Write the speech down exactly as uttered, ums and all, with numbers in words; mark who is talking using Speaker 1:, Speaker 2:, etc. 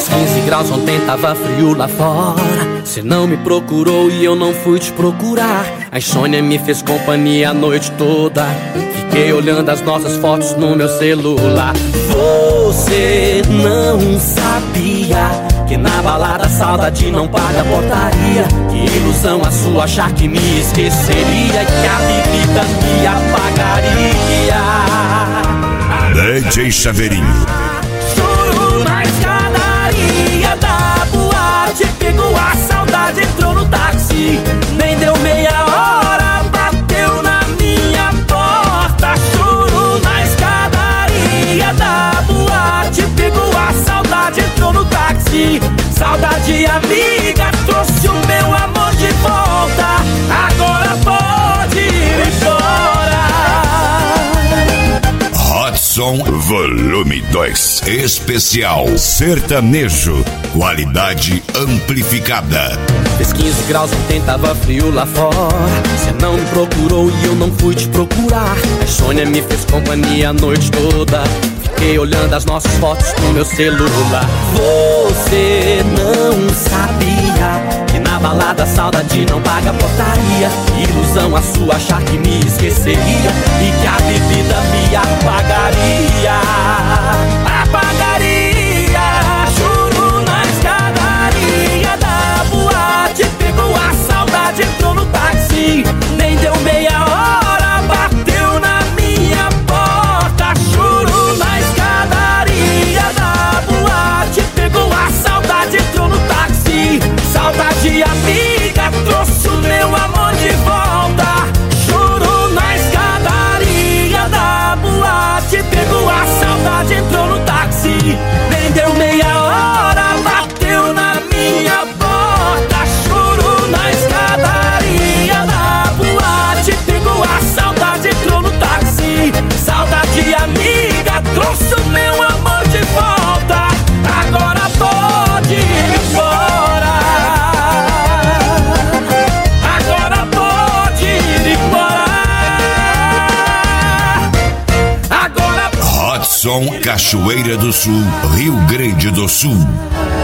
Speaker 1: Fez quinze graus, ontem tava frio lá fora. Cê não me procurou e eu não fui te procurar. A insônia me fez companhia a noite toda. Fiquei olhando as nossas fotos no meu celular. Você não sabia que na balada a saudade não paga portaria. Que ilusão a sua achar que me esqueceria, que a bebida me apagaria.
Speaker 2: D J Chaveirinho.
Speaker 1: Choro na escadaria da boate, pegou a saudade, entrou no táxi. Nem deu meia hora, bateu na minha porta. Choro na escadaria da boate, pegou a saudade, entrou no táxi. Saudade amiga, trouxe o meu amor de volta. Agora pode ir embora.
Speaker 2: Hot Som Volume dois Especial Sertanejo, qualidade amplificada.
Speaker 1: Fez quinze graus, ontem tava frio lá fora. Cê não me procurou e eu não fui te procurar. A insônia me fez companhia a noite toda. Fiquei olhando as nossas fotos no meu celular. Você não sabia que na balada a saudade não paga portaria. Ilusão a sua achar que me esqueceria e que a bebida me apagaria. Apagaria. Juro na escadaria da boate, pegou a saudade, entrou no táxi. Nem deu meia hora, bateu na minha porta. Juro na escadaria da boate, pegou a saudade, entrou no táxi. Saudade amiga, trouxe o meu amor de volta. Juro na escadaria da boate, pegou a saudade, entrou no táxi. Nem deu meia hora, bateu na minha porta. Juro na escadaria da boate, pegou a saudade, entrou no táxi. Saudade amiga, trouxe o meu amor de volta. Agora pode ir embora. Agora pode ir embora. Agora
Speaker 2: Hot Som Cachoeira do Sul, Rio Grande do Sul.